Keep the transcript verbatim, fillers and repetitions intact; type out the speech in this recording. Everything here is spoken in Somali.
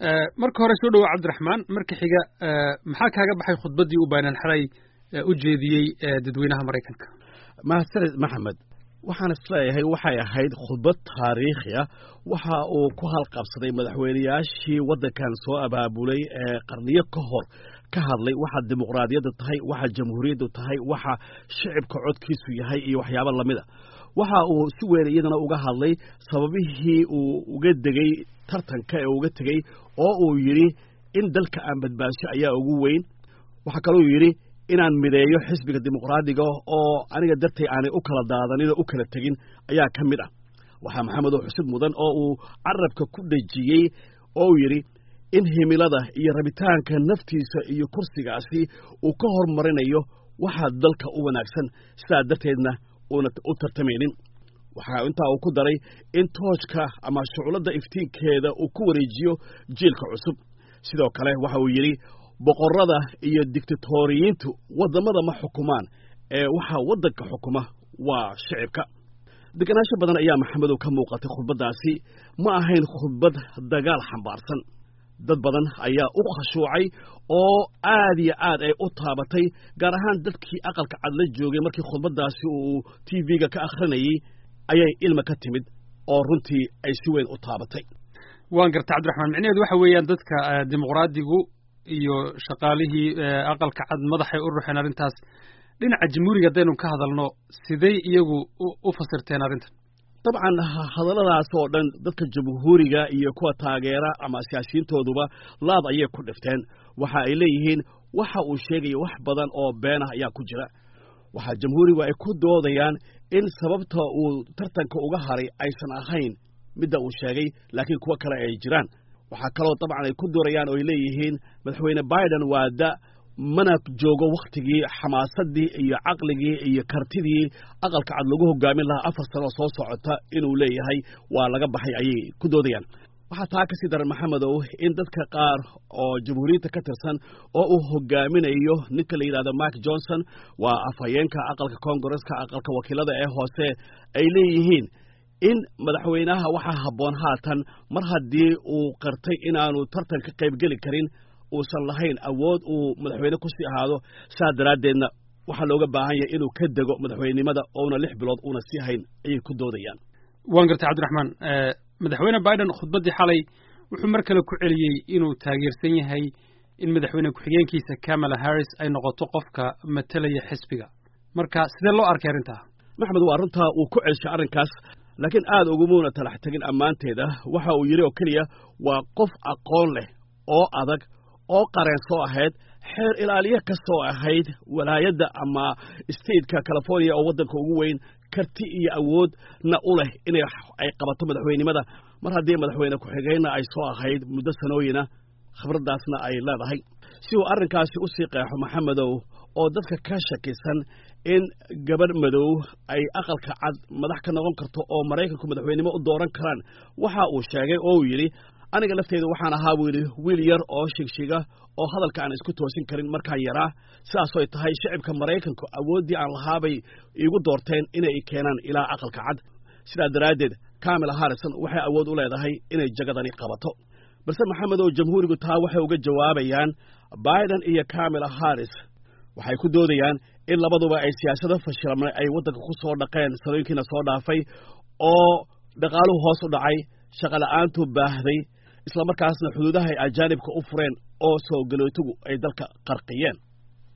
marka hore soo dhawo Cabdiraxmaan marka xiga maxaa kaaga baxay khudbadii uu Biden xalay u jeediyay dadweynaha Mareykanka mahadsanid Maxamed waxaan isleeyahay waxay ahayd khudbad taariikhi ah waxa uu ku halqabsaday madaxweynayaashii waddankan soo abaabulay ee qarniyo ka hor ka hadlay waxa dimuqraadiyadda tahay waxa jamhuuriyaddu tahay waxa shacabka codkiisu yahay iyo waxyaabo lamid ah waxa uu si weyn iyadana uga hadlay sababihii uu uga degay tartanka ee uga tagay oo uu yiri in dalka aan badbaasho ayaa ugu weyn waxa kale uu yiri inaan mideeyo xisbiga dimuqraadiga oo aniga dartay aanay u kala daadanin u kala tagin ayaa ka mid ah waxa maxamed oo xusud mudan oo uu carabka ku dhajiyay oo yiri in himilada iyo rabitaanka naftiisa iyo kursigaasi uu ka hormarinayo waxa dalka u wanaagsan sidaa darteedna uuna u tartamaynin waxa inta uu ku daray in toojka ama shucuulada iftiinkeeda uu ku wareejiyo jiilka cusub sidoo kale waxa uu yiri boqorada iyo diktatoriyiintu wadamada ma xukumaan ee waxa wadanka xukuma waa shacabka deganaansho badan ayaa maxamed ka muuqatay khudbadaasi ma ahayn khudbad dagaal xambaarsan dad badan ayaa u khashuucay oo aad iyo aad ay u taabatay gaar ahaan dadkii aqalka cad la joogay markii khudbadaasi uu T V-ga ka akhrinayay ayay ilma ka timid oo runtii ay si weyn u taabatay waan gartaa Cabdiraxmaan micnaheedu waxa weeyaan dadka dimuqraadigu iyo shaqaalihii aqalka cad madaxay u ruuxeen arintaas dhinaca jamhuuriga hadaynu ka hadalno sidee iyagu u fasirteen arintan طبعا hadaladaas oo dhan dadka jamhuuriga iyo kuwa taageera ama siyaasiyiintooduba laad ayay ku dhifteen waxa ay leeyihiin waxa uu sheegay wax badan oo been ah ayaa ku jira waxa jamhuuriga ay ku doodayaan in sababta uu tartanka uga haray aysan ahayn midda uu sheegay laakiin kuwa kale ay jiraan waxa kale oo طبعا ay ku doorayaan oo ay leeyihiin madaxweyne Biden waa da mana joogo waqtigii xamaasadii iyo aqligii iyo kartidii aqalka cad lagu hogaamin lahaa afar sano soo socota inuu leeyahay waa laga baxay ayay ku doodayaan waxa taa ka sii daran maxamedow in dadka qaar oo jamhuuriyadda ka tirsan oo uu hogaaminayo ninka la yiraahdo Mike Johnson waa afhayeenka aqalka Congress-ka aqalka wakiilada ee hoose ay leeyihiin in madaxweynaha waxa haboon haatan mar haddii uu qartay inaanu tartan ka qayb gali karin uusan lahayn awood uu madaxweyne ku sii ahaado saa daraadeedna waxa looga baahan yahay inuu ka dego madaxweynimada oo una lix bilood una sii hayn ayay ku doodayaan waan gartay Cabdiraxmaan madaxweyne Biden khudbadii xalay wuxuu mar kale ku celiyay inuu taageersan yahay in madaxweyne ku-xigeenkiisa Kamala Harris ay noqoto qofka matalaya xisbiga marka sidee loo arkay arinta maxamed waa runta uu ku celshay arinkaas laakiin aad ugu muuna talax tagin amaanteeda waxa uu yiri oo kaliya waa qof aqoon leh oo adag oo qareen soo ahayd xeer ilaaliye ka soo ahayd walaayada ama state-ka California oo wadanka ugu weyn karti iyo awood na u leh inay ay qabato madaxweynimada mar haddii madaxweyne ku-xigeenna ay soo ahayd muddo sanooyina khibradaasna ay leedahay si uu arrinkaasi u sii qeexo maxamedow oo dadka ka shakisan in gabadh madow ay aqalka cad madax ka noqon karto oo Mareykanku madaxweynimo u dooran karaan waxa uu sheegay oo uu yiri aniga lafteedu waxaan ahaa wiil yar oo shigshiga oo hadalka aan isku toosin karin markaan yaraa sidaas oo tahay shacabka Mareykanku awoodii aan lahaabay igu doorteen inay keenaan ilaa aqalka cad sidaa daraadeed Kamala Harris waxay awood u leedahay inay jagadani qabato balse maxamed oo jamhuurigu taa waxay uga jawaabayaan Biden iyo Kamala Harris waxay ku doodayaan in labaduba ay siyaasado fashilmay ay wadanka ku soo dhaqeen sarooyinkiina soo dhaafay oo dhaqaaluhu hoos u dhacay shaqo la'aantu baahday isla markaasna xuduudaha ay ajaanibka u fureen oo soo galootigu ay dalka qarqiyeen